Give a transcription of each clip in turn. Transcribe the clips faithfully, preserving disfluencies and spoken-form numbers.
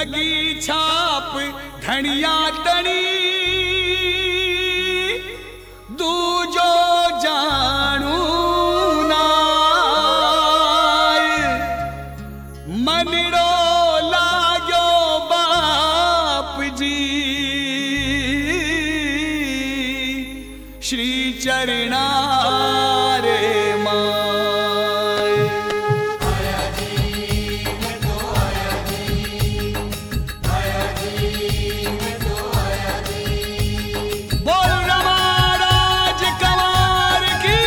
लगी छाप धनिया तणी दूजो जानू नाय मनड़ो लागो बाप जी श्री चरणा रे माय बोल रमा राज कंवर की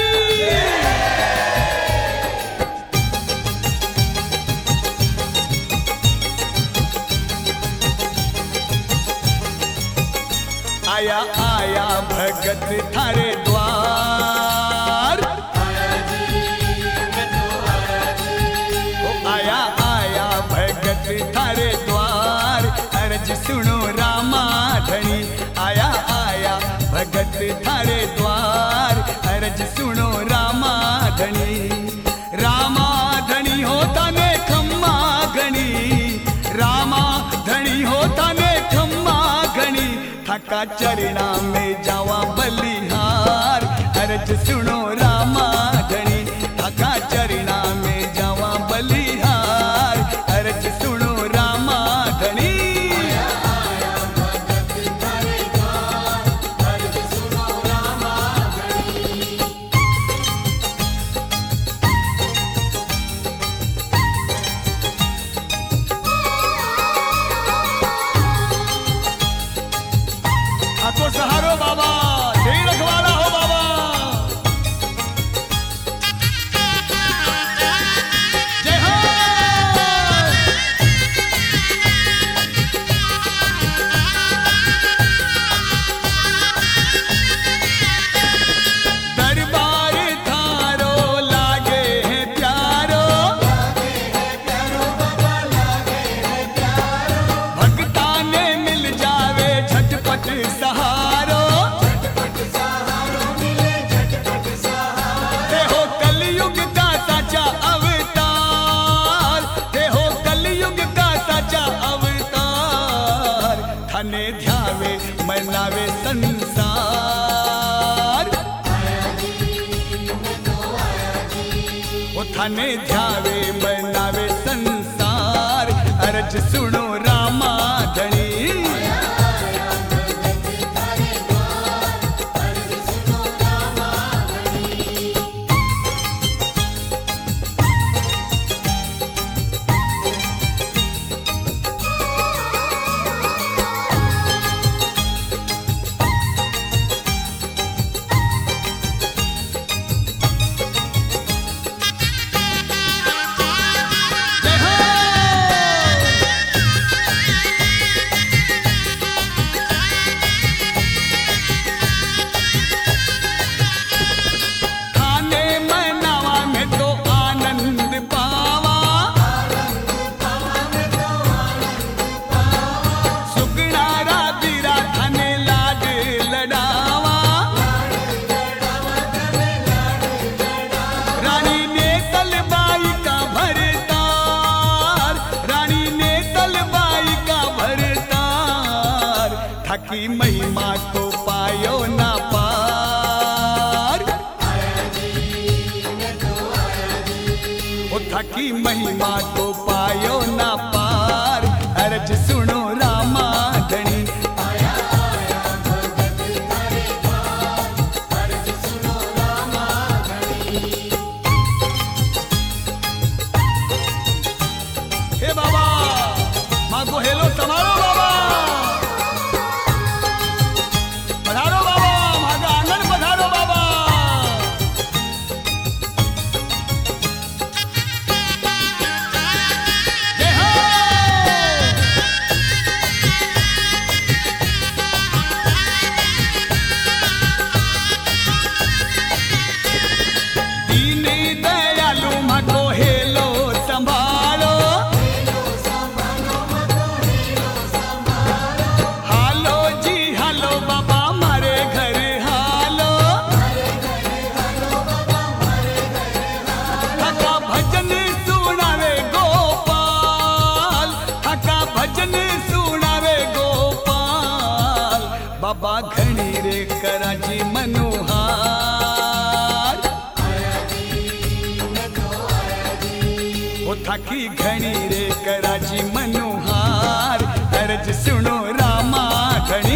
आया आया भगत थारे द्वार ओ आया आया भगत थारे द्वार अर्ज सुनो रामा धनी आया आया भगत थारे द्वार अर्ज सुनो रामा धनी रामा धनी होता ने खम्मा घणी रामा धनी होता ने खम्मा घणी थका चरणा में जावा बलिहार अर्ज सुनो रामा धनी थका चरणा में जावा बलिहार अर्ज सुनो रामा धनी हाथों सहारो बाबा जय रखवाला हो बाबा जय हो दरबार थारो लागे है प्यारो भक्ता ने मिल जावे झटपट सहारो ते हो कलयुग का साचा अवतार ते हो कलयुग का साचा अवतार थाने ध्यावे मनावे संसार ओ थाने ध्यावे मनावे संसार अर्ज सुनो रामा धनी जय हो खाने मनावा में तो आनंद पावा सुगनारा बीरा थाने लाड लड़ावा रानी ने तलबाई का भरतार रानी ने तलबाई का भरतार थकी महिमा को पायो ना पार ओ थकी महिमा को पायो ना पार अर्ज सुनो रामा धनी हे बाबा माँ को हेलो समारो बाबा पधारो बाबा माँ का आंगन पधारो बाबा बाबा घणी रे कराची मनोहार ओ थाकी घणी रे कराची मनोहार अर्ज सुनो रामा घणी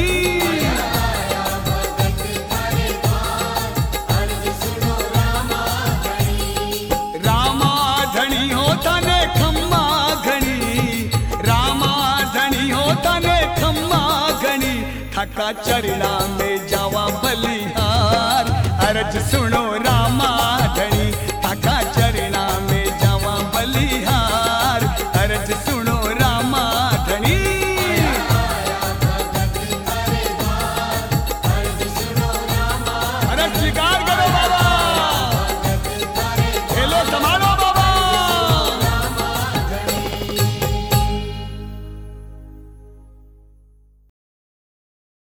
रामा धनी होता ने खम्मा घणी रामा धनी होता ने खम्मा घणी थका चरना में जावा बलिहार अर्ज सुनो रामा